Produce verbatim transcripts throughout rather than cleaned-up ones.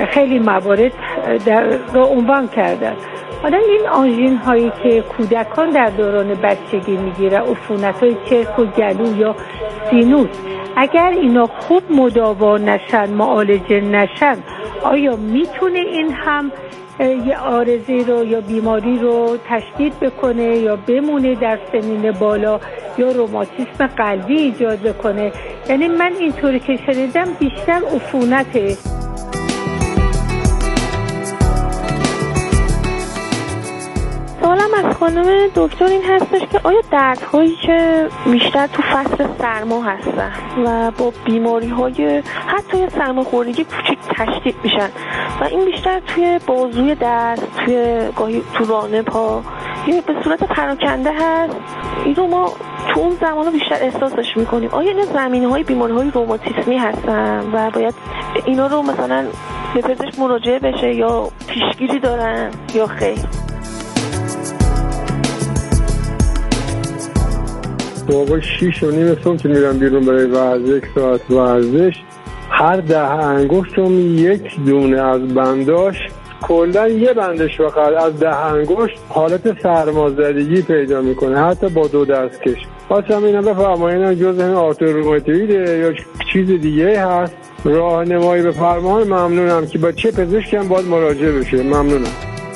خیلی موارد در رو عنوان کردن. حالا این آنژین هایی که کودکان در دوران بچگی میگیره، عفونت های چرک و گلو یا سینوس، اگر اینا خوب مداوا نشن، معالجه نشن، آیا میتونه این هم یه عارضه رو یا بیماری رو تشدید بکنه یا بمونه در سنین بالا یا روماتیسم قلبی ایجاد بکنه؟ یعنی من اینطوری که شنیدم بیشتر عفونته. سوالم از خانم دکتر این هستش که آیا دردهایی که بیشتر تو فصل سرما هستن و با بیماری های حتی سرماخوردگی کوچیک تشدید میشن و این بیشتر توی بازوی دست، توی گاهی تو رانه پا یا به صورت پراکنده هست، این رو ما تو اون زمانو بیشتر احساسش میکنیم. آیا این زمینه های بیماری های روماتیسمی هستن و باید اینا رو مثلا به پزشک مراجعه بشه یا پیشگیری دارن یا خیر؟ صبح شیش و نیم صبح که میرم بیرون برای ورزش، یک ساعت ورزش، هر ده انگشتم یک دونه از بنداش، کلا یه بندش فقط از ده انگشت حالت سرمازدگی پیدا میکنه، حتی با دو دستکش. خواستم اینم بفرمایید جز این آرتروماتویده یا چیز دیگه هست؟ راهنمایی بفرمایید. ممنونم. که با چه پزشکی هم باید مراجعه بشه؟ ممنونم.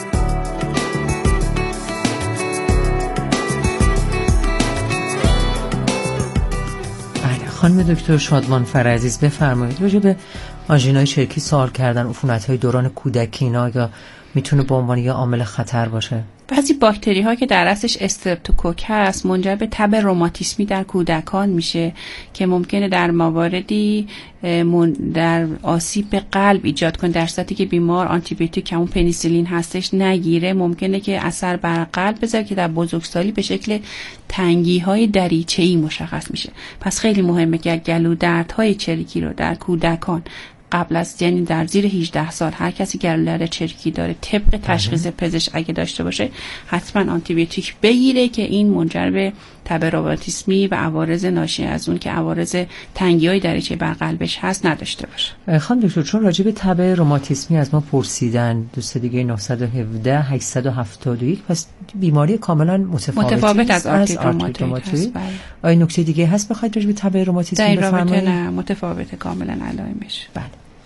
خانم دکتر شادمان فرعزیز بفرمایید راجع به آنژینای چرکی سوال کردن. عفونت‌های دوران کودکی اینا یا میتونه به عنوان یه عامل خطر باشه؟ بعضی باکتری ها که در اصلش استرپتوکوک هست منجر به تب روماتیسمی در کودکان میشه که ممکنه در مواردی در آسیب به قلب ایجاد کنه، در صورتی که بیمار آنتیبیوتیک که اون پنیسیلین هستش نگیره ممکنه که اثر بر قلب بذاره که در بزرگسالی به شکل تنگی های دریچه‌ای مشخص میشه. پس خیلی مهمه که گلو دردهای چرکی رو در کودکان قبل از یعنی در زیر هجده سال هر کسی گلو درد چرکی داره طبق تشخیص پزشک اگه داشته باشه حتما آنتیبیوتیک بگیره که این منجر به تب روماتیسمی و عوارض ناشی از اون که عوارض تنگی‌های دریچه بر قلبش هست نداشته باشه. خانم دکتر چون راجع به تب روماتیسمی از ما پرسیدن، دوست دیگه نه یک هفت هشت هفت یک، پس بیماری کاملا متفاوتی متفاوت از آرتریت روماتویید. آیا نکته دیگه هست بخواید راجع به تب روماتیسمی بفرمایید؟ نه متفاوته کاملا علائمش. بله.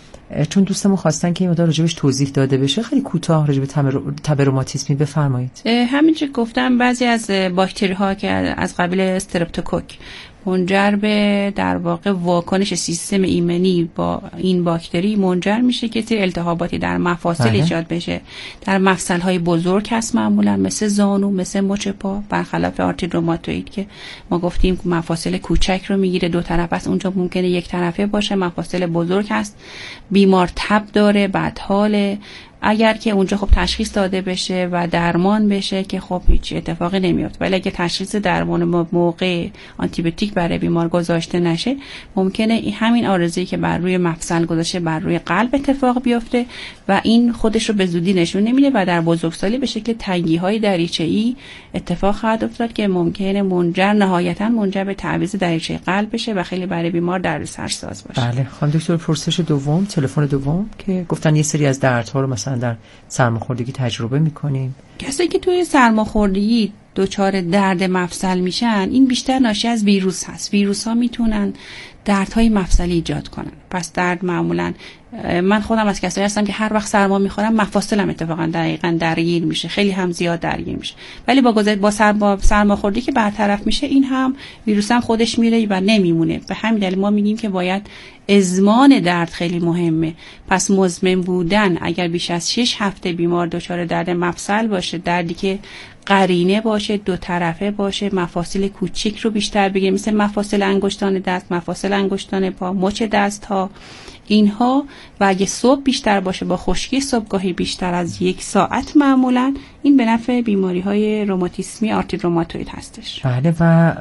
چون دوستمون خواستن که این مقدار راجبش توضیح داده بشه، خیلی کوتاه راجب تب روماتیسمی بفرمایید. همینجوری گفتم بعضی از باکتری ها که از قبیل استرپتوکوک منجر به در واقع واکنش سیستم ایمنی با این باکتری منجر میشه که سری التهاباتی در مفاصل ایجاد بشه. در مفصل‌های بزرگ هست معمولا مثل زانو، مثل مچ پا، برخلاف آرتریت روماتویید که ما گفتیم مفاصل کوچک رو میگیره، دو طرف است، اونجا ممکنه یک طرفه باشه. مفاصل بزرگ هست، بیمار تب داره، بدحاله، اگر که اونجا خب تشخیص داده بشه و درمان بشه که خب هیچ اتفاقی نمیفته، ولی اگه تشخیص درمان موقع آنتیبیوتیک برای بیمار گذاشته نشه ممکنه همین عارضه‌ای که بر روی مفصل گذاشته بر روی قلب اتفاق بیفته و این خودش رو به زودی نشون نمیده و در بزرگسالی به شکل تنگی‌های دریچه‌ای اتفاق خواهد افتاد که ممکنه منجر نهایتاً منجر به تعویض دریچه قلب بشه و خیلی برای بیمار دردسرساز باشه. بله خانم دکتر پرسش دوم، تلفن دوم که گفتن یه سری از دردها رو مثلا در سرماخوردگی تجربه میکنیم. کسایی که توی سرماخوردگی دچار درد مفصل میشن این بیشتر ناشی از ویروس هست. ویروس ها میتونن دردهای مفصلی ایجاد کنن. پس درد معمولا من خودم از کسایی هستم که هر وقت سرما میخورم مفاصلم اتفاقا دقیقاً درگیر میشه، خیلی هم زیاد درگیر میشه، ولی با گذشت با سرما سرماخوردگی که برطرف میشه این هم ویروس هم خودش میره و نمیمونه. به همین دلیل ما میگیم که باید ازمان درد خیلی مهمه. پس مزمن بودن اگر بیش از شش هفته بیمار دچار درد مفصل باشه، دردی که قرینه باشه، دو طرفه باشه، مفاصل کوچیک رو بیشتر بگیره مثل مفاصل انگشتان دست، مفاصل انگشتان پا، مچ دست ها، اینها، و اگه صبح بیشتر باشه با خشکی صبحگاهی بیشتر از یک ساعت معمولا، این به نفع بیماری های روماتیسمی آرتریت روماتویید هستش. بله. و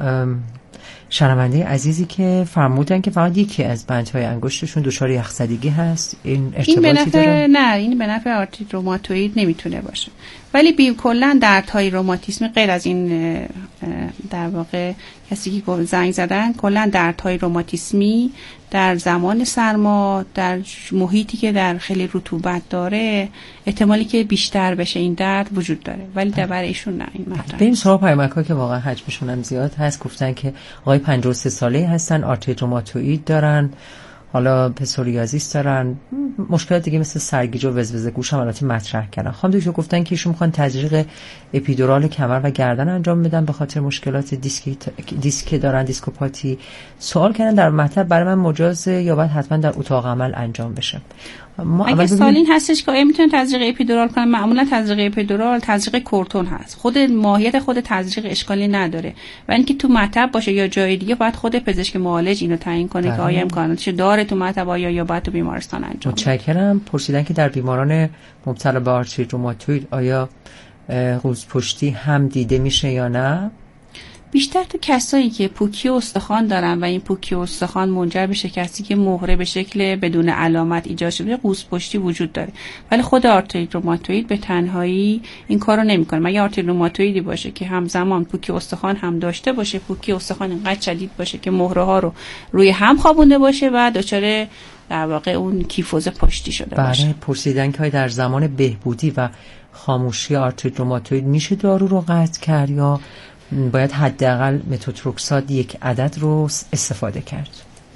شنونده عزیزی که فرمودن که فقط یکی از بندهای انگشتشون دچار یخزدگی هست، این ارتباطی این به نفع داره؟ نه، این به نفع آرتریت روماتویید نمیتونه باشه، ولی بی کلا دردهای روماتیسمی غیر از این در واقع کسی که زنگ زدن کلا دردهای روماتیسمی در زمان سرما در محیطی که در خیلی رطوبت داره احتمالی که بیشتر بشه این درد وجود داره، ولی در برای ایشون نه این مطرح. بریم سراغ پیامک‌ها که واقعا حجمشون هم زیاد هست. گفتن که آقای پنجاه و سه ساله هستن، آرتریت روماتوئید دارن، حالا پسوریازیس دارن، مشکلات دیگه مثل سرگیجه و وزوزه گوش هم البته مطرح کردن. خانم دکتر گفتن که ایشون میخوان تزریق اپیدورال کمر و گردن انجام بدن به خاطر مشکلات دیسکی دیسک دارن، دیسکوپاتی. سوال کردن در مطلب برای من مجازه یا باید حتما در اتاق عمل انجام بشه؟ اگه سوال این هستش که آیا میتونه تزریق اپیدورال کنن، معمولا تزریق اپیدورال تزریق کورتون هست، خود ماهیت خود تزریق اشکالی نداره و اینکه تو مطب باشه یا جای دیگه باید خود پزشک معالج اینو تعیین کنه که آیا امکاناتش داره تو مطب آیا یا باید تو بیمارستان انجام بشه. متشکرم. پرسیدن که در بیماران مبتلا به آرتریت روماتوئید آیا قوز پشتی هم دیده میشه یا نه؟ بیشتر تو کسایی که پوکی استخوان دارن و این پوکی استخوان منجر به شکستی که مهره به شکل بدون علامت ایجاد شده قوز پشتی وجود داره، ولی خود آرتریت روماتوئید به تنهایی این کارو نمیکنه. مگه آرتریت روماتوئیدی باشه که همزمان پوکی استخوان هم داشته باشه، پوکی استخوان اینقدر شدید باشه که مهره ها رو روی هم خوابونده باشه و دچار در واقع اون کیفوز پشتی شده بله. باشه. پرسیدن که در زمان بهبودی و خاموشی آرتریت روماتوئید میشه دارو رو قطع کرد یا باید حداقل متوترکسات یک عدد رو استفاده کرد؟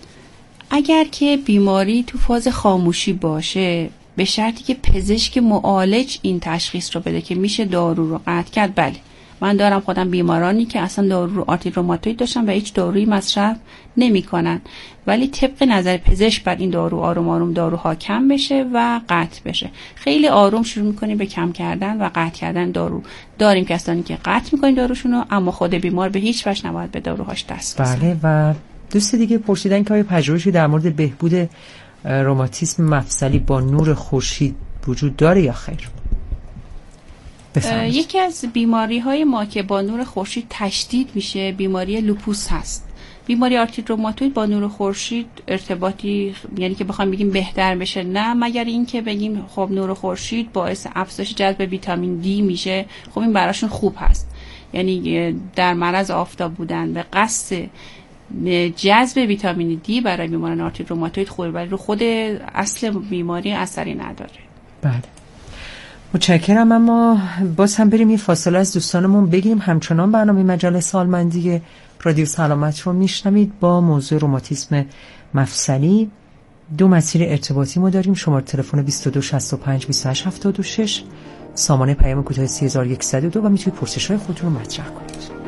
اگر که بیماری تو فاز خاموشی باشه به شرطی که پزشک معالج این تشخیص رو بده که میشه دارو رو قطع کرد، بله. من دارم خودم بیمارانی که اصلا دارو آرتریت روماتوئید داشتن و هیچ دارویی مصرف نمی‌کنن، ولی طبق نظر پزشک بعد این دارو آروم آروم داروها کم بشه و قطع بشه. خیلی آروم شروع می‌کنیم به کم کردن و قطع کردن دارو. داریم کسانی که قطع می‌کنن داروشونو، اما خود بیمار به هیچ وجه نباید به داروهاش دست بزنه. بله. و دوست دیگه پرسیدن که آیا پژوهشی در مورد بهبود روماتیسم مفصلی با نور خورشید وجود داره یا خیر؟ یکی از بیماری های ما که با نور خورشید تشدید میشه بیماری لوپوس هست. بیماری آرتریت روماتوئید با نور خورشید ارتباطی، یعنی که بخوام بگیم بهتر بشه نه، مگر این که بگیم خب نور خورشید باعث افزایش جذب ویتامین دی میشه، خب این براشون خوب هست. یعنی در معرض آفتاب بودن به قصد جذب ویتامین دی برای بیماران آرتریت روماتوئید خوبه، ولی رو خود اصل بیماری اثری نداره. بله. متشکرم. اما باز هم بریم یه فاصله از دوستانمون بگیریم. همچنان برنامه مجله سالمندی رادیو سلامت رو میشنوید با موضوع روماتیسم مفصلی. دو مسیر ارتباطی ما داریم. شماره تلفن بیست و دو شصت و پنج بیست و هشت هفتاد و شش، سامانه پیام کوتاه سه هزار و صد و دو و میتونید پرسش‌های خودتون رو مطرح کنید.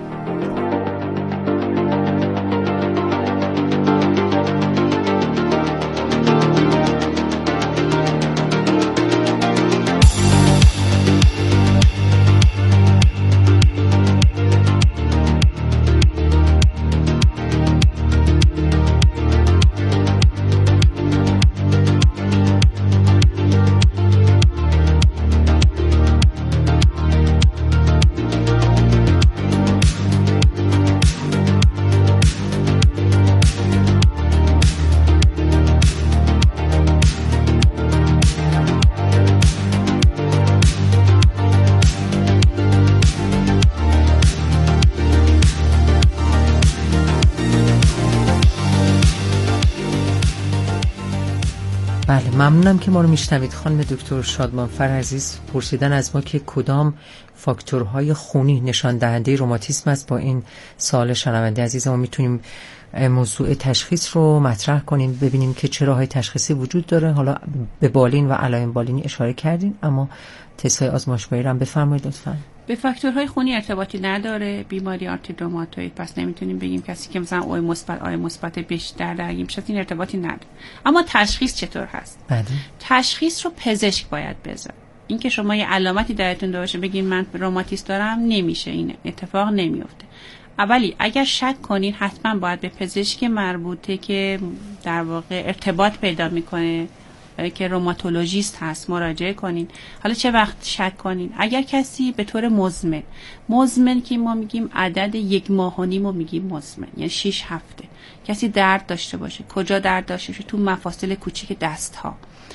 بله، ممنونم که ما رو میشنوید. خانم دکتر شادمانفر عزیز پرسیدن از ما که کدام فاکتورهای خونی نشان دهنده روماتیسم است. با این سوال شنونده عزیز ما میتونیم موضوع تشخیص رو مطرح کنیم، ببینیم که چه راههای تشخیصی وجود داره. حالا به بالین و علائم بالینی اشاره کردین، اما تست‌های آزمایشگاهی رو هم بفرمایید لطفاً. به فاکتورهای خونی ارتباطی نداره بیماری آرتریت روماتوئید، پس نمیتونیم بگیم کسی که مثلا او مثبت آی مثبت بیشتر درگیر میشه، این ارتباطی نداره. اما تشخیص چطور هست؟ بله. تشخیص رو پزشک باید بذاره. اینکه شما یه علامتی درتون داشته بگین من روماتیسم دارم، نمیشه، این اتفاق نمیفته. اولی اگر شک کنین حتما باید به پزشک مربوطه که در واقع ارتباط پیدا میکنه که روماتولوژیست هست مراجعه کنین. حالا چه وقت شک کنین؟ اگر کسی به طور مزمن مزمن که ما میگیم عدد یک ماه و نیم رو میگیم مزمن، یعنی شش هفته کسی درد داشته باشه. کجا درد داشته باشه؟ تو مفاصل کوچیک دست ها.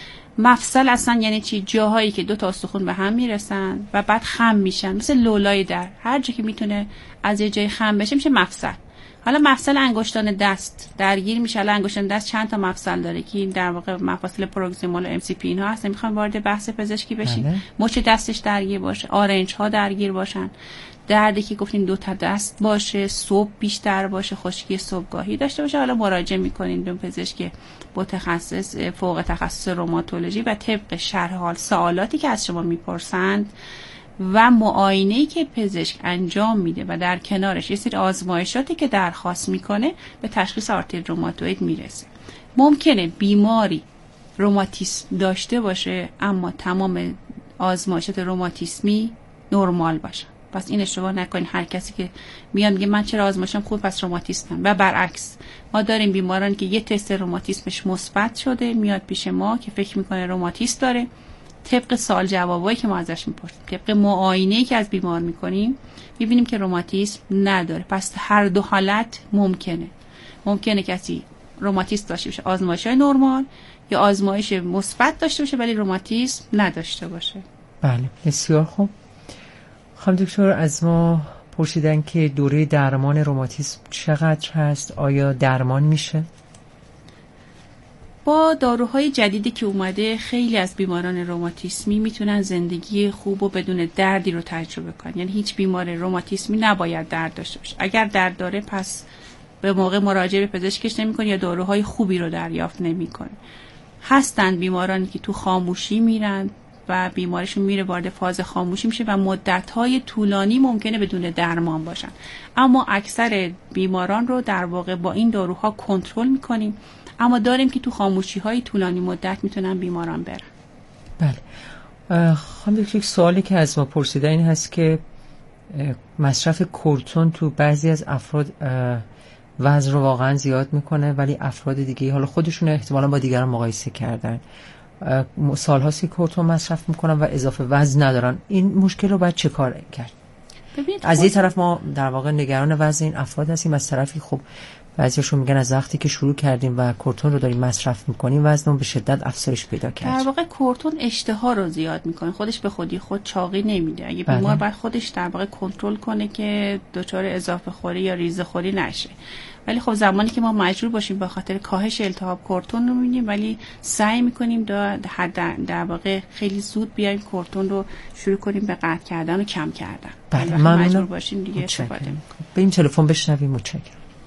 مفصل اصلا یعنی چی؟ جاهایی که دو تا استخوان به هم میرسن و بعد خم میشن، مثل لولای در، هر جا که میتونه از یه جای خم بشه میشه مفصل. حالا مفصل انگشتان دست درگیر میشه. حالا انگشتان دست چند تا مفصل داره که این در واقع مفاصل پروگزیمال و ام سی پی اینها هست. میخوام وارد بحث پزشکی بشیم. مچ دستش درگیر باشه، آرنج ها درگیر باشن، دردی که گفتیم دو تا دست باشه، صبح بیشتر باشه، خشکی صبحگاهی داشته باشه، حالا مراجعه میکنین به پزشک متخصص فوق تخصص روماتولوژی و طبق شرح حال سوالاتی که از شما میپرسند و معاینه‌ای که پزشک انجام میده و در کنارش یه سری آزمایشاتی که درخواست میکنه به تشخیص آرتریت روماتوئید میرسه. ممکنه بیماری روماتیسم داشته باشه اما تمام آزمایشات روماتیسمی نرمال باشه. پس این اشتباه نکنین. هر کسی که میاد میگه من چرا آزمایشم خوب پس روماتیسمم، و برعکس ما داریم بیماران که یه تست روماتیسمش مثبت شده میاد پیش ما که فکر میکنه روماتیسم داره، طبق سوال جوابایی که ما ازش میپرسیم، طبق معاینه‌ای که از بیمار میکنیم میبینیم که روماتیسم نداره. پس هر دو حالت ممکنه. ممکنه کسی روماتیسم داشته باشه آزمایش‌های نرمال، یا آزمایش مثبت داشته باشه ولی روماتیسم نداشته باشه. بله بسیار خوب. خانم دکتر از ما پرسیدن که دوره درمان روماتیسم چقدر هست؟ آیا درمان میشه؟ با داروهای جدیدی که اومده خیلی از بیماران روماتیسمی میتونن زندگی خوب و بدون دردی رو تجربه کنن. یعنی هیچ بیمار روماتیسمی نباید درد داشته باشه. اگر درد داره پس به موقع مراجعه به پزشکش نمیکنه یا داروهای خوبی رو دریافت نمیکنه. هستن بیمارانی که تو خاموشی میرن و بیماریشون میره وارد فاز خاموشی میشه و مدت‌های طولانی ممکنه بدون درمان باشن. اما اکثر بیماران رو در واقع با این داروها کنترل میکنیم، اما داریم که تو خاموشی‌های طولانی مدت میتونن بیماران برن. بله. خانم دکتر سوالی که از ما پرسیدن این هست که مصرف کورتون تو بعضی از افراد وزن رو واقعا زیاد میکنه ولی افراد دیگه حالا خودشون احتمالاً با دیگران مقایسه کردن سال‌هاست که کورتون مصرف میکنن و اضافه وزن ندارن. این مشکل رو باید چه کار کرد؟ از یه طرف ما در واقع نگران وزن این افراد هستیم، از طرفی خب بعضیاشون میگن از وقتی که شروع کردیم و کورتون رو داریم مصرف میکنیم وزنمون به شدت افزایش پیدا کرد. در واقع کورتون اشتها رو زیاد میکنه، خودش به خودی خود چاقی نمیده. اگه بیمار بله. باید خودش در واقع کنترل کنه که دچار اضافه خوری یا ریزه خوری نشه. ولی خب زمانی که ما مجبور باشیم به خاطر کاهش التهاب کورتون رو می‌بینیم، ولی سعی می‌کنیم در در واقع خیلی زود بیایم کورتون رو شروع کنیم به قطع کردن و کم کردن. بله ممنون. مجبور باشیم دیگه استفاده می‌کنیم. بریم تلفن بشنویم. متشکرم.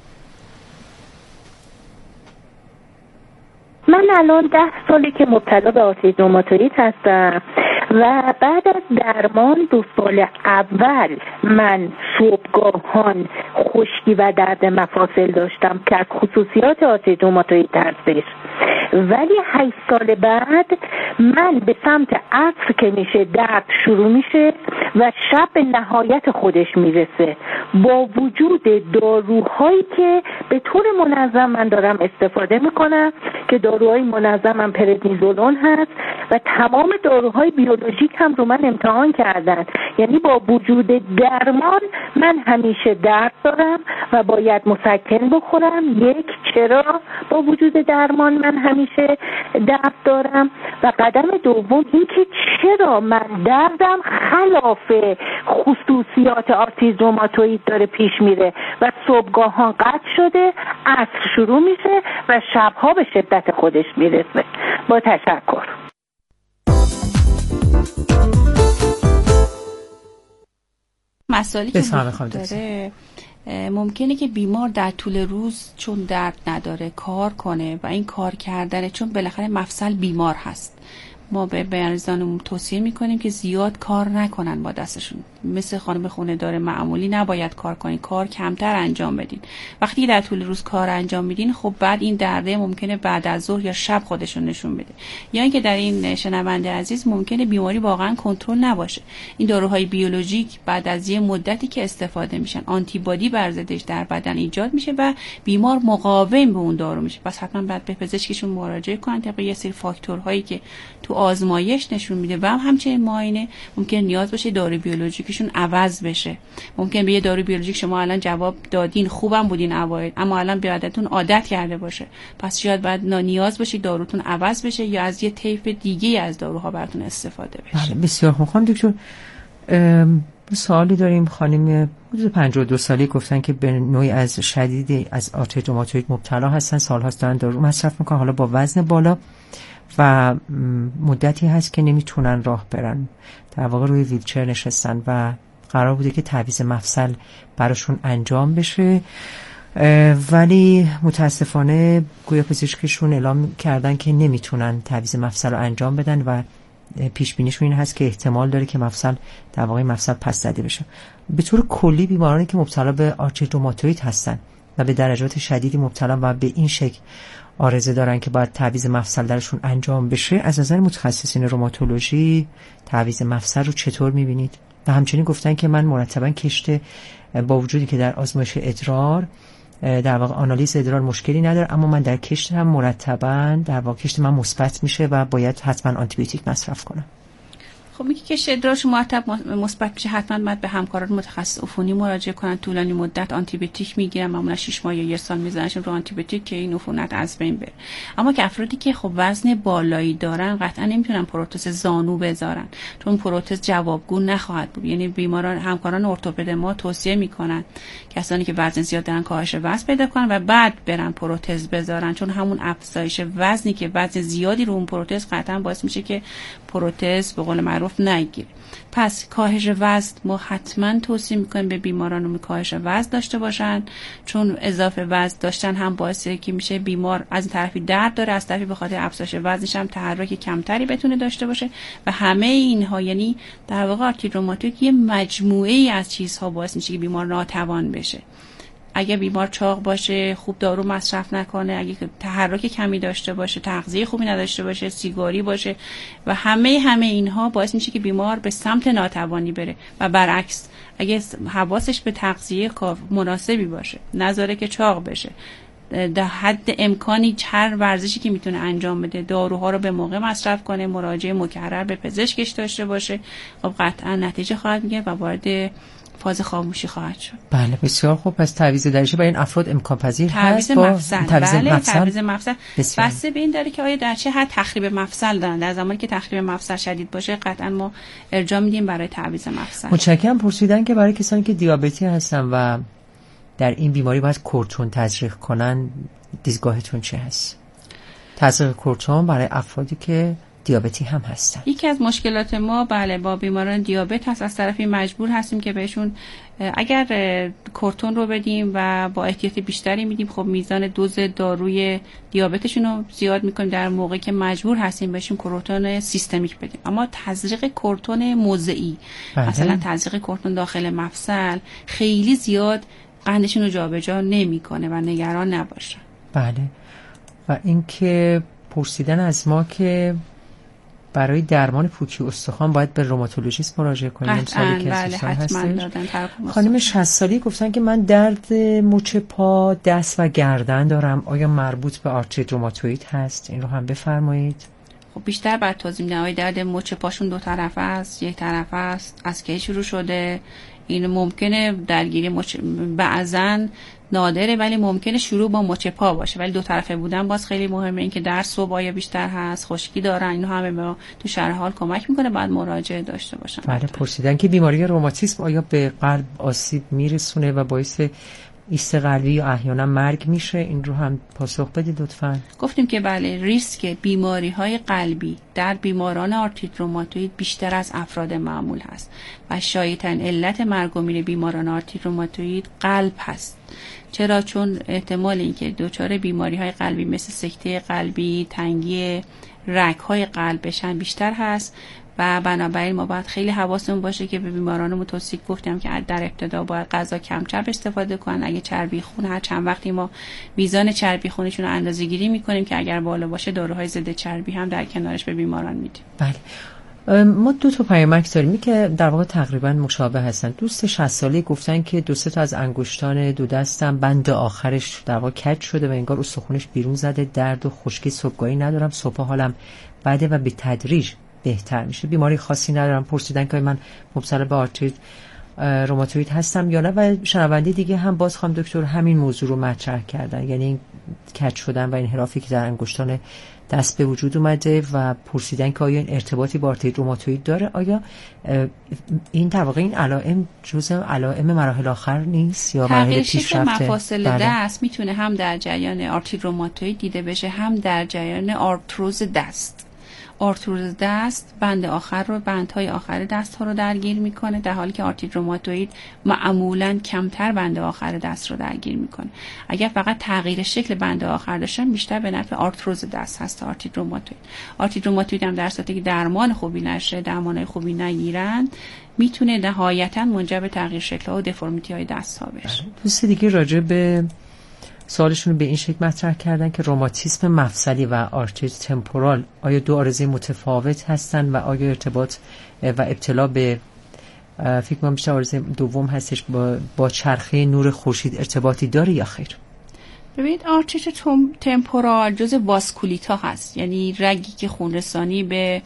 من الان ده ساله که مبتلا به آرتریت روماتوئید هستم و بعد از درمان دو سال اول من صبحگاهان خشکی و درد مفاصل داشتم که از خصوصیات آرتریت روماتوئید هستش، ولی هشت سال بعد من به سمت عصر که میشه درد شروع میشه و شب به نهایت خودش میرسه، با وجود داروهایی که به طور منظم من دارم استفاده میکنم که داروهای منظم هم پردنیزولون هست و تمام داروهای بیولوژیک هم رو من امتحان کردن. یعنی با وجود درمان من همیشه درد دارم و باید مسکن بخورم. یک، چرا با وجود درمان من همیشه درد دارم؟ و قدم دوم این که چرا من دردم خلاف خصوصیات آرتریت روماتوئید داره پیش میره و صبحگاهان قطع شده، عصر شروع میشه و شبها به شدت خودش میرسه. با تشکر. مسائلی که داره ممکنه که بیمار در طول روز چون درد نداره کار کنه و این کار کردنه چون بالاخره مفصل بیمار هست. ما به مریضانمون توصیه میکنیم که زیاد کار نکنن با دستشون، مثل خانم خونه داره معمولی نباید کار کنین، کار کمتر انجام بدین. وقتی در طول روز کار انجام میدین خب بعد این درده ممکنه بعد از ظهر یا شب خودشون نشون بده، یا اینکه در این شنونده عزیز ممکنه بیماری واقعا کنترل نباشه. این داروهای بیولوژیک بعد از یه مدتی که استفاده میشن آنتی بادی بر ضدش در بدن ایجاد میشه و بیمار مقاوم به اون دارو میشه. پس حتما باید به پزشکشون مراجعه کنن طبق یه سری فاکتورهایی که تو آزمایش نشون میده و هم همچنین معاینه ممکن نیاز باشه دارو بیولوژیکشون عوض بشه. ممکن به یه دارو بیولوژیک شما الان جواب دادین خوبم بودین اوایل اما الان به عادتون عادت کرده باشه، پس شاید بعد نیاز باشه داروتون عوض بشه یا از یه طیف دیگه از داروها براتون استفاده بشه. بله بسیار خوب. خانم دکتر سوالی داریم. خانم حدود پنجاه و دو ساله گفتن که به نوعی از شدیدی از آرتریت روماتوئید مبتلا هستن، سال‌هاست دارن دارو مصرف میکنن، حالا با وزن بالا و مدتی هست که نمیتونن راه برن، در واقع روی ویلچر نشستن و قرار بوده که تعویض مفصل براشون انجام بشه، ولی متاسفانه گویا پزشکشون اعلام کردن که نمیتونن تعویض مفصل رو انجام بدن و پیش بینیشون این هست که احتمال داره که مفصل در واقع مفصل پس زده بشه. به طور کلی بیمارانی که مبتلا به آرتریت روماتوئید هستن و به درجات شدیدی مبتلا و به این شکل عارضه دارن که باید تعویض مفصل درشون انجام بشه، از نظر متخصصین روماتولوژی تعویض مفصل رو چطور میبینید؟ و همچنین گفتن که من مرتبا کشت با وجودی که در آزمایش ادرار در واقع آنالیز ادرار مشکلی نداره، اما من در کشت هم مرتبا در واقع کشت من مثبت میشه و باید حتما آنتی بیوتیک مصرف کنم. خب میگه که ادرارش مرتب مثبت میشه، حتما باید به همکاران متخصص عفونی مراجعه کنن، طولانی مدت آنتی بیوتیک میگیرن، معمولا شش ماه یا یک سال میزننشون رو آنتی بیوتیک که این عفونت از بین بره. اما که افرادی که خب وزن بالایی دارن قطعا نمیتونن پروتز زانو بذارن، چون پروتز جوابگو نخواهد بود. یعنی بیماران همکاران ارتوپد ما توصیه میکنن کسانی که وزن زیاد دارن کاهش وزن پیدا کنن و بعد برن پروتز بذارن، چون همون افزایش وزنی که وزن زیادی رو اون پروتز قطعا باعث میشه که پروتز به قول معروف نگیره. پس کاهش وزن ما حتما توصیه میکنیم به بیماران که کاهش وزن داشته باشن، چون اضافه وزن داشتن هم باعثه که میشه بیمار از این طرفی درد داره، از طرفی به خاطر افزایش وزنش هم تحرک کمتری بتونه داشته باشه و همه اینها یعنی در واقع آرتریت روماتوئید یه مجموعه ای از چیزها باعث میشه که بیمار ناتوان بشه. اگه بیمار چاق باشه، خوب دارو مصرف نکنه، اگه تحرک کمی داشته باشه، تغذیه خوبی نداشته باشه، سیگاری باشه و همه همه اینها باعث میشه که بیمار به سمت ناتوانی بره. و برعکس اگه حواسش به تغذیه مناسبی باشه، نذاره که چاق بشه، در حد امکانی هر ورزشی که میتونه انجام بده، داروها رو به موقع مصرف کنه، مراجعه مکرر به پزشکش داشته باشه، خب قطعا نتیجه خواهد میگیره و وارد فاز خاموشی خواهد شد. بله بسیار خوب. پس تعویض درشی برای این افراد امکان پذیر هست با مفصل. تعویض بله مفصل. تعویض مفصل بسته به این داره که آیا در چه حد تخریب مفصل دارن. در زمانی که تخریب مفصل شدید باشه قطعا ما ارجاع میدیم برای تعویض مفصل. متشکرم. پرسیدن که برای کسانی که دیابتی هستن و در این بیماری باید کورتون تزریق کنن، دیدگاهتون چه هست؟ تزریق کورتون برای افرادی که دیابتی هم هستن. یکی از مشکلات ما بله با بیماران دیابت هست، از طرفی مجبور هستیم که بهشون اگر کورتون رو بدیم و با احتیاط بیشتری میدیم، خب میزان دوز داروی دیابتشون رو زیاد میکنیم، در موقعی که مجبور هستیم بهشون کورتون سیستمیک بدیم. اما تزریق کورتون موضعی، مثلا تزریق کورتون داخل مفصل خیلی زیاد قندشون رو جابجا نمیکنه و نگران نباشن. بله. و اینکه پرسیدن از ما که برای درمان پوکی استخوان باید به روماتولوژیست مراجعه کنیم. سالی که بله حتما دادن. خانم شصت سالی گفتن که من درد مچ پا، دست و گردن دارم، آیا مربوط به آرتریت روماتوئید هست؟ این رو هم بفرمایید. خب بیشتر بعد توضیح میدم. آیا درد مچ پاشون دو طرفه است، یک طرفه است، از کی شروع شده؟ این ممکنه درگیری مچ بعضن نادره ولی ممکنه شروع با مچ پا باشه، ولی دو طرفه بودن باز خیلی مهمه. این که در صبح آیا بیشتر هست، خشکی دارن، اینو همه به تو شرح حال کمک میکنه، بعد مراجعه داشته باشن. بله. پرسیدن که بیماری روماتیسم آیا به قلب آسیب میرسونه و باعث ایست قلبی یا احیانا مرگ میشه؟ این رو هم پاسخ بدید لطفاً. گفتیم که بله ریسک بیماری های قلبی در بیماران آرتریت روماتوئید بیشتر از افراد معمول هست و شایع‌ترین علت مرگ و میر بیماران آرتریت روماتوئید قلب هست. چرا؟ چون احتمال اینکه دچار بیماری های قلبی مثل سکته قلبی، تنگی رگ های قلب بشن بیشتر هست و بنابراین ما باید خیلی حواسمون باشه که به بیمارانمون توصیه گفتیم که در ابتدا باید غذا کم چرب استفاده کنن. اگه چربی خون هر چند وقتی ما میزان چربی خونشون رو اندازه‌گیری میکنیم که اگر بالا باشه داروهای ضد چربی هم در کنارش به بیماران میدیم. بله. ما دو تا پیامک داریم که در واقع تقریبا مشابه هستن. دوست شصت ساله گفتن که دو سه تا از انگشتان دو دستم بند آخرش در واقع کج شده و انگار استخونش بیرون زده، درد و خشکی صبحگاهی ندارم، صبح حالم بده و به تدریج بهتر میشه، بیماری خاصی ندارم. پرسیدن که من مبتلا به آرتریت روماتوئید هستم یا نه. و شنونده دیگه هم باز خانم دکتر همین موضوع رو مطرح کردن، یعنی این کج شدن و انحرافی که در انگشتان دست به وجود اومده و پرسیدن که آیا این ارتباطی با آرتریت روماتوئید داره. آیا این در واقع این علائم جزء علائم مراحل آخر نیست یا مراحل پیشرفته؟ مفاصل دست میتونه هم در جریان آرتریت روماتوئید دیده بشه، هم در جریان آرتروز دست. آرتروز دست بند آخر رو بندهای آخر دست ها رو درگیر میکنه، در حالی که آرتریت روماتوئید معمولاً کمتر بند آخر دست رو درگیر میکنه. اگر فقط تغییر شکل بند آخر داشتن بیشتر به نفع آرتروز دست هست آرتریت روماتوئید. آرتریت روماتوئید هم در صورتی که درمان خوبی نشه، درمانهای خوبی نگیرن، میتونه نهایتاً منجر به تغییر شکل ها و دفرمیتی های دست ها بشه. دوست دیگه راجع به سوالشون به این شکل مطرح کردن که روماتیسم مفصلی و آرتریت تمپورال آیا دو عارضه متفاوت هستن و آیا ارتباط و ابتلا به فکر کنم بیشتر عارضه دوم هستش با, با چرخه نور خورشید ارتباطی داره یا خیر؟ ببینید آرتریت تمپورال جزء واسکولیتا هست، یعنی رگی که خونرسانی به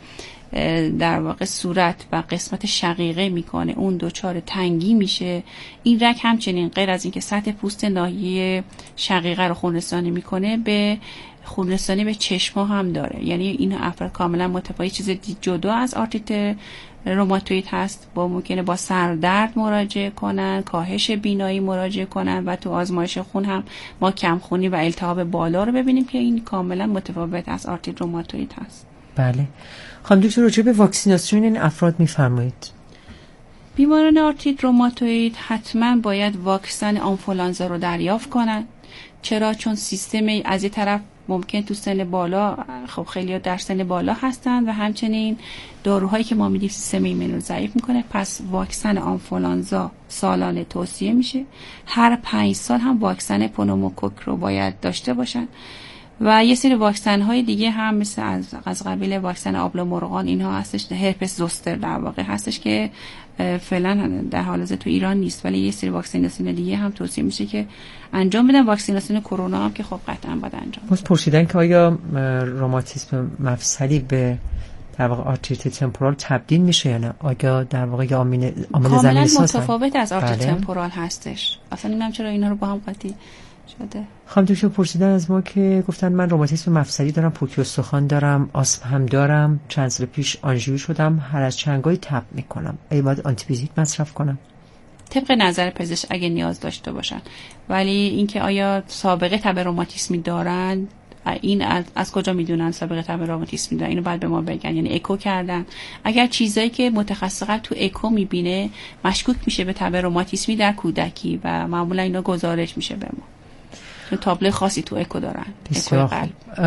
در واقع صورت و قسمت شقیقه میکنه، اون دوچار تنگی میشه. این رگ همچنین غیر از اینکه سطح پوست ناحیه شقیقه رو خونرسانی میکنه، به خونرسانی به چشما هم داره. یعنی این افراد کاملا متفاوت، چیز جدا از آرتریت روماتوئید هست. با ممکنه با سردرد مراجعه کنن، کاهش بینایی مراجعه کنن و تو آزمایش خون هم ما کمخونی و التهاب بالا رو ببینیم که این کاملا متفاوت از آرتریت روماتوئید هست. بله. خانم دکتر راجع به واکسیناسیون این افراد می‌فرمایید؟ بیماران آرتریت روماتوئید حتما باید واکسن آنفولانزا رو دریافت کنن. چرا؟ چون سیستم از یه طرف ممکن تو سن بالا، خب خیلی در سن بالا هستن و همچنین داروهایی که ما میدیم سیستم ایمنی رو ضعیف میکنه. پس واکسن آنفولانزا سالانه توصیه میشه. هر پنج سال هم واکسن پنوموکوک رو باید داشته باشن و یه سری واکسن های دیگه هم مثل از از قبیل واکسن آبله مرغان اینها هستش، هرپس زوستر در واقع هستش که فعلا در حال حاضر تو ایران نیست، ولی یه سری واکسیناسیون دیگه هم توصیه میشه که انجام بدن. واکسیناسیون کرونا هم که خب قطعا باید انجام بدن. پرسیدن که آیا روماتیسم مفصلی به در واقع آرتریت تمپورال تبدیل میشه یا نه؟ آیا در واقع یه عامل عامل زمینی سازن؟ متفاوت از آرتریت بله. تمپورال هستش. اصلا نمیدونم چرا اینا رو با هم قاطی شده. خانم دکتر پرسیدن از ما که گفتن من روماتیسم مفصلی دارم، پوکی استخوان دارم، آسم هم دارم، چند سال پیش آنژیو شدم، هر از چنگایی تب میکنم، آیا باید آنتی بیوتیک مصرف کنم؟ طبق نظر پزشک اگه نیاز داشته باشن. ولی اینکه آیا سابقه تب روماتیسمی دارن، این از, از کجا میدونن سابقه تب روماتیسمی دارن؟ اینو باید به ما بگن. یعنی اکو کردن؟ اگر چیزایی که متخصص تو اکو میبینه مشکوک میشه به تب روماتیسمی در کودکی و معمولا اینا گزارش میشه به ما. تابلو خاصی تو اکو دارن. بسیار خوب.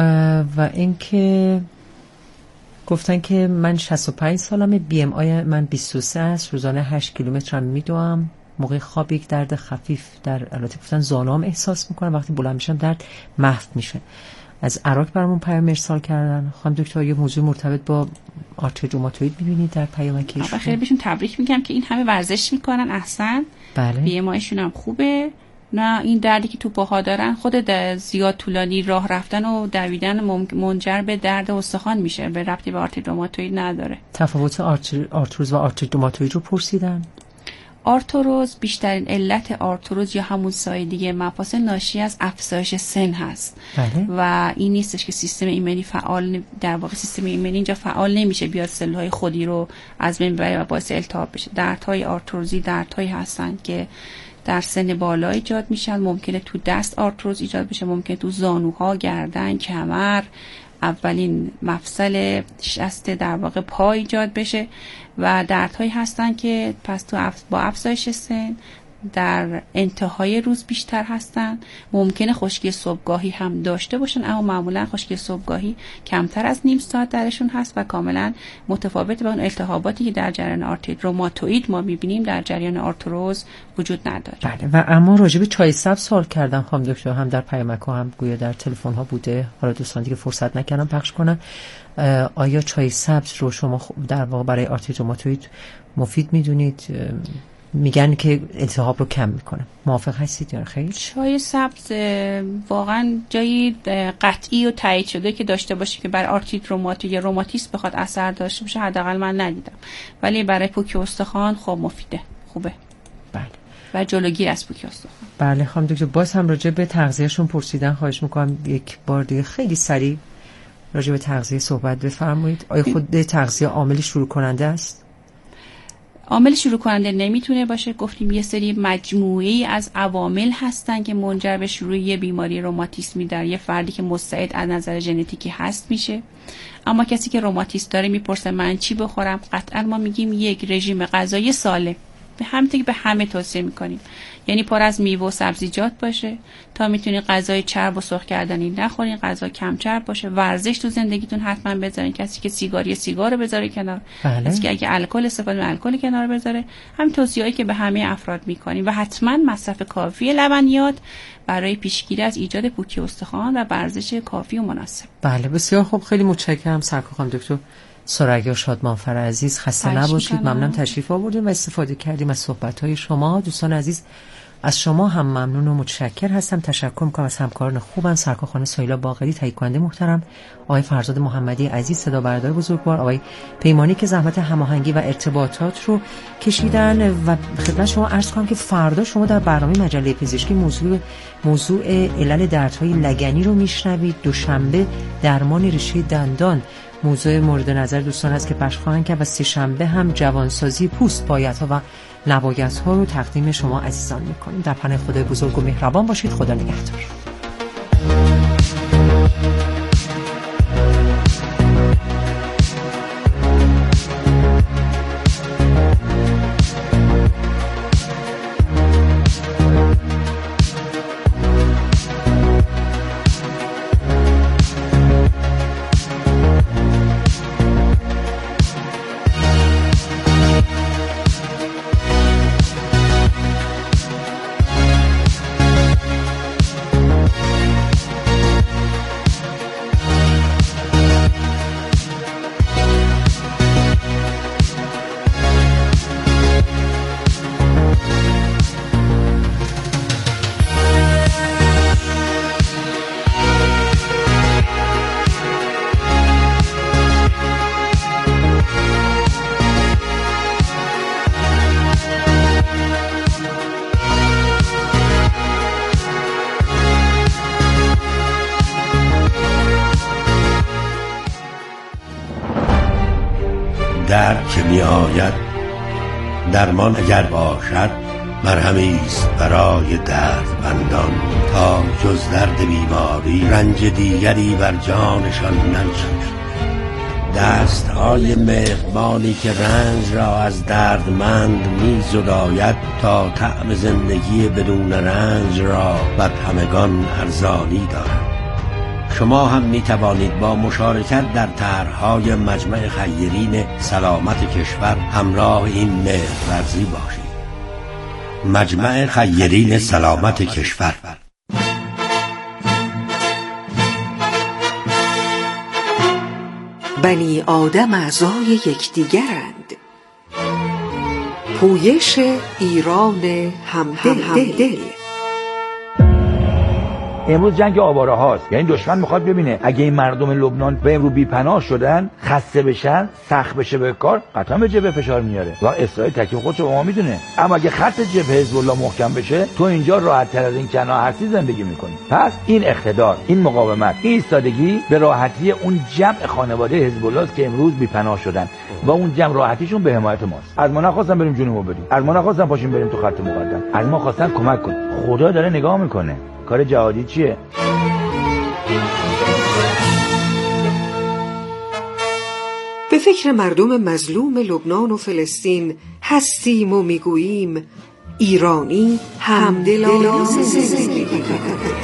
و اینکه گفتن که من شصت و پنج سالمه، بی ام آی من بیست و سه است، روزانه هشت کیلومترم میدوام، موقع خواب یک درد خفیف در البته گفتن زانوام احساس میکنم، وقتی بلند میشم درد محو میشه. از عراق برامون پیام ارسال کردن. خانم دکتر یه موضوع مرتبط با آرتریت روماتوئید میبینید در پیامک ایشون؟ خیلی بهشون تبریک میگم که این همه ورزش میکنن، احسن. بله. بی ام آیشون هم خوبه. نه این دردی که تو پاها دارن خود زیاد طولانی راه رفتن و دویدن منجر به درد استخوان میشه، به ربطی به آرتریت روماتوئید نداره. تفاوت آرتروز و آرتریت روماتوئید رو پرسیدن. آرتروز بیشترین علت آرتروز یا همون سایه دیگه مفاصل ناشی از افزایش سن هست. بله. و این نیستش که سیستم ایمنی فعال، در واقع سیستم ایمنی اینجا فعال نمیشه بیاد سلولهای خودی رو از بین ببره و باعث التهاب بشه. دردهای آرتروزی دردهایی هستن که در سن بالا ایجاد میشن. ممکنه تو دست آرتروز ایجاد بشه، ممکنه تو زانوها، گردن، کمر، اولین مفصل شست در واقع پا ایجاد بشه و دردهایی هستن که پس تو افز... با افزایش سن در انتهای روز بیشتر هستن. ممکنه خشکی صبحگاهی هم داشته باشن، اما معمولا خشکی صبحگاهی کمتر از نیم ساعت درشون هست و کاملا متفاوت با اون التهاباتی که در جریان آرتریت روماتوئید ما میبینیم در جریان آرتروز وجود نداره. بله. و اما راجع به چای سبز سوال کردم خانم دکتر، هم در پیامک ها هم گویا در تلفن ها بوده، حالا دوستان دیگه فرصت نکردم پخش کنن. آیا چای سبز رو شما در واقع برای آرتریت روماتوئید مفید میدونید؟ میگن که التهاب رو کم میکنه. موافق هستید یا خیر؟ چای سبز واقعا جایی قطعی و تایید شده که داشته باشه که برای آرتریت روماتوئید یا روماتیسم بخواد اثر داشته باشه حداقل من ندیدم، ولی برای پوکی استخوان خب مفیده، خوبه. و جلوگیری از پوکی استخوان. بله خانم دکتر، باز هم راجع به تغذیه‌شون پرسیدن، خواهش میکنم یک بار دیگه خیلی سریع راجع به تغذیه صحبت بفرمایید. آیا خود تغذیه عامل شروع کننده است؟ عامل شروع کننده نمیتونه باشه. گفتیم یه سری مجموعه‌ای از عوامل هستن که منجر به شروع یه بیماری روماتیسمی در یه فردی که مستعد از نظر ژنتیکی هست میشه. اما کسی که روماتیسم داره میپرسه من چی بخورم، قطعا ما میگیم یک رژیم غذایی سالم، به همین به همه توصیه میکنیم، یعنی پر از میوه و سبزیجات باشه تا میتونید غذای چرب و سرخ کردنی نخورین، غذا کم چرب باشه، ورزش تو زندگیتون حتما بذارین، کسی که سیگاری سیگار رو بذاره کنار، بله. کسی که اگه الکل استفاده کنه الکل کنار بذاره، همین توصیه‌ای که به همه افراد میکنیم، و حتما مصرف کافی لبنیات برای پیشگیری از ایجاد پوکی استخوان و ورزش کافی و مناسب. بله بسیار خوب، خیلی متشکرم سرکار خانم دکتر سریا شادمانفر عزیز، خسته نباشید. ممنون تشریف آوردیم و استفاده کردیم از صحبت‌های شما. دوستان عزیز از شما هم ممنون و متشکر هستم. تشکر می‌کنم از همکاران خوبم، سرکار خانم سهیلا باقری، تهیه کننده محترم، آقای فرزاد محمدی عزیز صدا بردار بزرگوار، آقای پیمانی که زحمت هماهنگی و ارتباطات رو کشیدن، و خدمت شما عرض کنم که فردا شما در برنامه مجله پزشکی موضوع موضوع علل دردهای لگنی رو میشنوید. دوشنبه درمان ریشه دندان موضوع مورد نظر دوستان هست که پخش خواهند کرد، و سه شنبه هم جوانسازی پوست، بایدها و نبایدها رو تقدیم شما عزیزان میکنیم. در پناه خدای بزرگ و مهربان باشید. خدا نگهدار. درد که می آید درمان اگر باشد، مرهمی است برای دردمندان، تا جز درد بیماری رنج دیگری بر جانشان ننشاند. دستهای مهربانی که رنج را از دردمند می زداید، تا طعم زندگی بدون رنج را بر همگان ارزانی دارد. شما هم می توانید با مشارکت در طرح‌های مجمع خیرین سلامت کشور همراه این مهرورزی باشید. مجمع خیرین سلامت کشور. بنی آدم اعضای یکدیگرند. پویش ایران همدل. امروز جنگ آواره هاست، یعنی دشمن میخواد ببینه اگه این مردم لبنان به امروز بی‌پناه شدن، خسته بشن، سخت بشه به کار، قطعا به جبهه فشار میاره و اسرائیل تکلیف خودش رو میدونه. اما اگه خط جبهه حزب الله محکم بشه، تو اینجا راحت تر از این کنار هستی زندگی میکنی. پس این اقتدار، این مقاومت، این ایستادگی به راحتی اون جمع خانواده حزب الله است که امروز بی‌پناه شدن و اون جمع راحتیشون به حمایت ماست. از ما نخواستن بریم جنوبو بدیم، از ما نخواستن پاشیم بریم تو خط مقدم، از ما خواستن کمک کنیم. خدا داره نگاه میکنه. کار جهادی چیه؟ به فکر مردم مظلوم لبنان و فلسطین هستیم و میگوییم ایرانی همدلانه زندگی کند.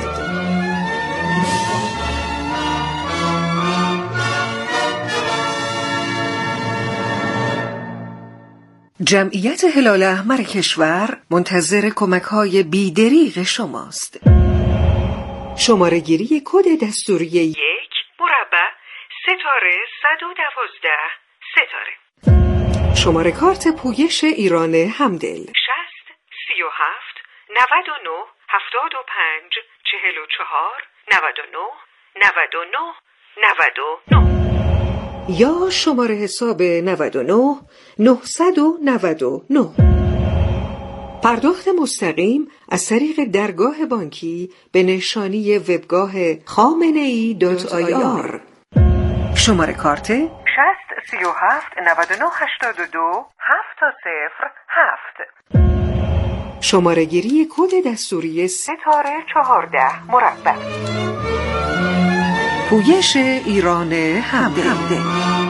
جمعیت هلال احمر کشور منتظر کمک‌های بی‌دریغ شماست. شماره گیری کد دستوری یک مربع ستاره صد و دوازده ستاره. شماره کارت پویش ایران همدل شصت سی و هفت نود و نه هفتاد و پنج چهل و چهار نود و نه نود و نه نود و نه یا شماره حساب نود و نه نهصد و نود و نه. پرداخت مستقیم از طریق درگاه بانکی به نشانی وبگاه خامنه‌ای دات آی آر. شماره کارت شصت سی و هفت نود و نه هشتاد و دو هفت صفر هفت. شماره گیری کد دستوری ستاره چهارده مربع. پویش ایران همده.